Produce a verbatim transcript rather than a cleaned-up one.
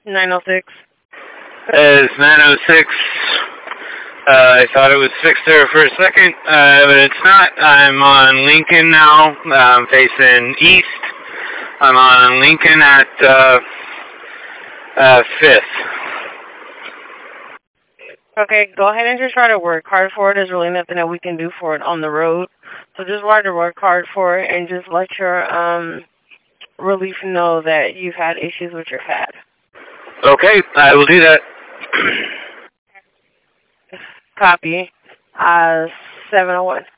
nine oh six. It's nine oh six. Uh, I thought it was fixed there for a second, uh, but it's not. I'm on Lincoln now. I'm facing east. I'm on Lincoln at uh, uh, fifth. Okay, go ahead and just try to work hard for it. There's really nothing that we can do for it on the road. So just try to work hard for it and just let your um relief know that you've had issues with your pad. Okay, I will do that. Copy. Uh, seven oh one.